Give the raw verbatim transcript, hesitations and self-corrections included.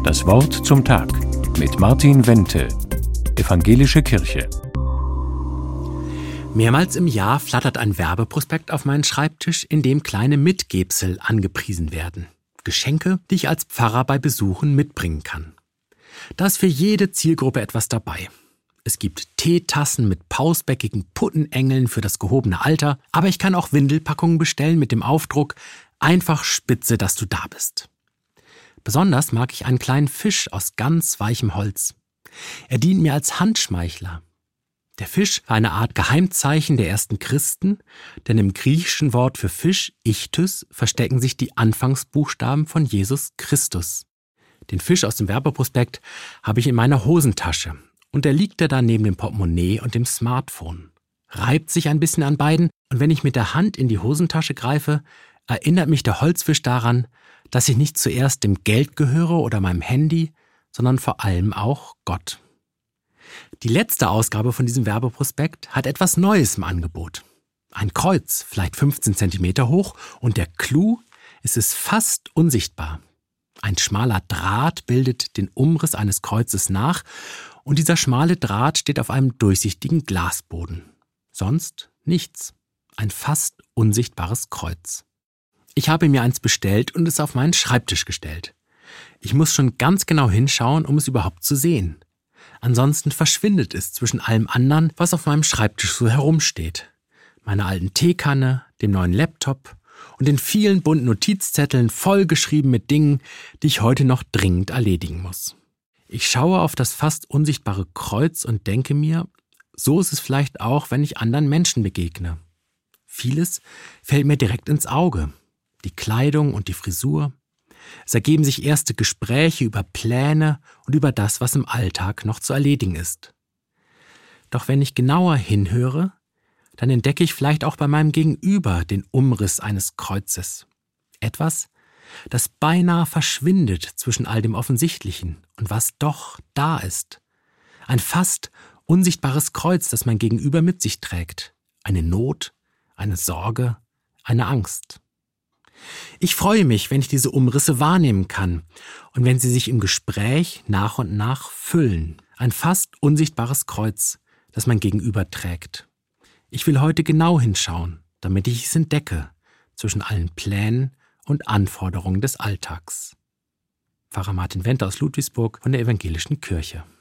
Das Wort zum Tag mit Martin Wente, Evangelische Kirche. Mehrmals im Jahr flattert ein Werbeprospekt auf meinen Schreibtisch, in dem kleine Mitgebsel angepriesen werden. Geschenke, die ich als Pfarrer bei Besuchen mitbringen kann. Da ist für jede Zielgruppe etwas dabei. Es gibt Teetassen mit pausbäckigen Puttenengeln für das gehobene Alter, aber ich kann auch Windelpackungen bestellen mit dem Aufdruck »Einfach spitze, dass du da bist«. Besonders mag ich einen kleinen Fisch aus ganz weichem Holz. Er dient mir als Handschmeichler. Der Fisch war eine Art Geheimzeichen der ersten Christen, denn im griechischen Wort für Fisch, Ichthys, verstecken sich die Anfangsbuchstaben von Jesus Christus. Den Fisch aus dem Werbeprospekt habe ich in meiner Hosentasche und der liegt da neben dem Portemonnaie und dem Smartphone. Reibt sich ein bisschen an beiden und wenn ich mit der Hand in die Hosentasche greife, erinnert mich der Holzfisch daran, dass ich nicht zuerst dem Geld gehöre oder meinem Handy, sondern vor allem auch Gott. Die letzte Ausgabe von diesem Werbeprospekt hat etwas Neues im Angebot. Ein Kreuz, vielleicht fünfzehn Zentimeter hoch, und der Clou, es ist fast unsichtbar. Ein schmaler Draht bildet den Umriss eines Kreuzes nach und dieser schmale Draht steht auf einem durchsichtigen Glasboden. Sonst nichts. Ein fast unsichtbares Kreuz. Ich habe mir eins bestellt und es auf meinen Schreibtisch gestellt. Ich muss schon ganz genau hinschauen, um es überhaupt zu sehen. Ansonsten verschwindet es zwischen allem anderen, was auf meinem Schreibtisch so herumsteht. Meiner alten Teekanne, dem neuen Laptop und den vielen bunten Notizzetteln vollgeschrieben mit Dingen, die ich heute noch dringend erledigen muss. Ich schaue auf das fast unsichtbare Kreuz und denke mir, so ist es vielleicht auch, wenn ich anderen Menschen begegne. Vieles fällt mir direkt ins Auge. Die Kleidung und die Frisur. Es ergeben sich erste Gespräche über Pläne und über das, was im Alltag noch zu erledigen ist. Doch wenn ich genauer hinhöre, dann entdecke ich vielleicht auch bei meinem Gegenüber den Umriss eines Kreuzes. Etwas, das beinahe verschwindet zwischen all dem Offensichtlichen und was doch da ist. Ein fast unsichtbares Kreuz, das mein Gegenüber mit sich trägt. Eine Not, eine Sorge, eine Angst. Ich freue mich, wenn ich diese Umrisse wahrnehmen kann und wenn sie sich im Gespräch nach und nach füllen. Ein fast unsichtbares Kreuz, das mein Gegenüber trägt. Ich will heute genau hinschauen, damit ich es entdecke, zwischen allen Plänen und Anforderungen des Alltags. Pfarrer Martin Wente aus Ludwigsburg von der Evangelischen Kirche.